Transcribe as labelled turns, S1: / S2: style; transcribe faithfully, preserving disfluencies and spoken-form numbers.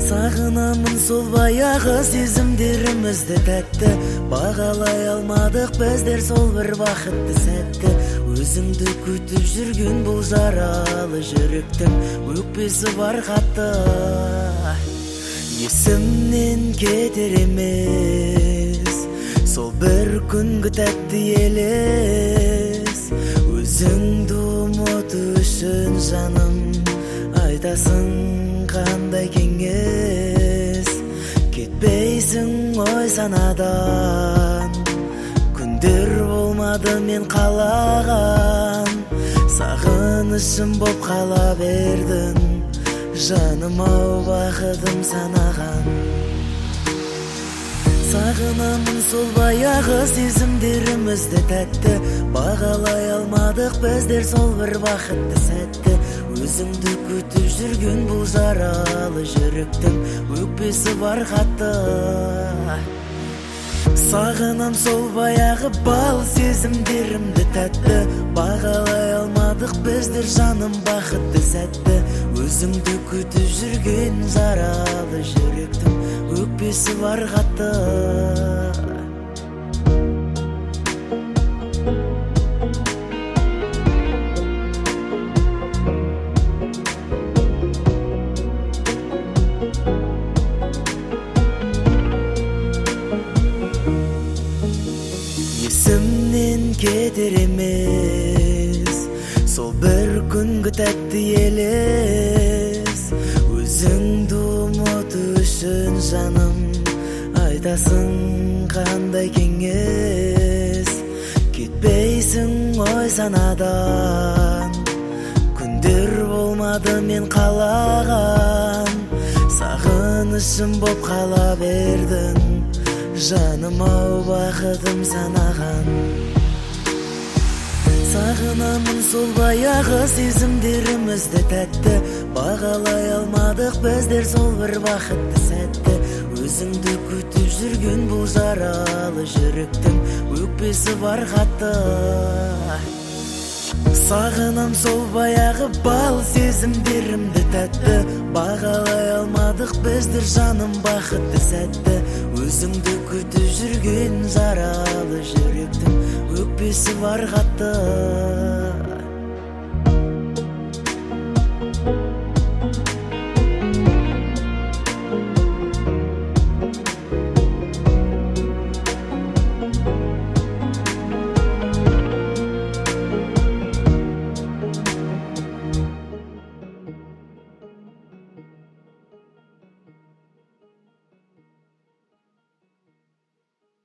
S1: Сағынамын сол баяғы сезімдерімізді тәтті, бағалай алмадық біздер сол бір бақытты сәтті. Өзіңді күтіп жүрген бұл жаралы жүректің өкпесі бар қатты. Есімнен кетер емес сол бір күнгі тәтті елес. Өзіңді ұмыту үшін жаным айтасың қандай кеңес. Кетпейсің ой санадан, күндер болмады мен қалаған. Сағынышым боп қала бердің, жаным ау бақытым санаған. Сағынамын сол баяғы сезімдерімізді тәтті, бағалай алмадық біздер сол бір бақытты сәтті. Өзіңді күтіп жүрген бұл жаралы жүректің өкпесі бар қатты. Сағынам сол баяғы бал сезімдерімді тәтті, бағалай алмадық біздер жаным бақытты сәтті. Өзіңді күтіп жүрген жаралы жүректің өкпесі бар қатты. Есімнен кетер емес сол бір күнгі тәтті елес. Өзіңді ұмыту үшін жаным айтасың қандай кеңес. Кетпейсің ой санадан, күндер болмады мен қалаған. Сағынышым боп қала бердің, жаным ау бақытым санаған. Сағынамын сол баяғы сезімдерімізді тәтті, бағалай алмадық біздер сол бір бақытты сәтті. Өзіңді күтіп жүрген бұл жаралы жүректің өкпесі бар қатты. Сағынам сол баяғы бал сезімдерімді тәтті, бағалай алмадық біздер жаным бақытты сәтті. Өзіңді күтіп жүрген жаралы жүректің өкпесі бар қатты.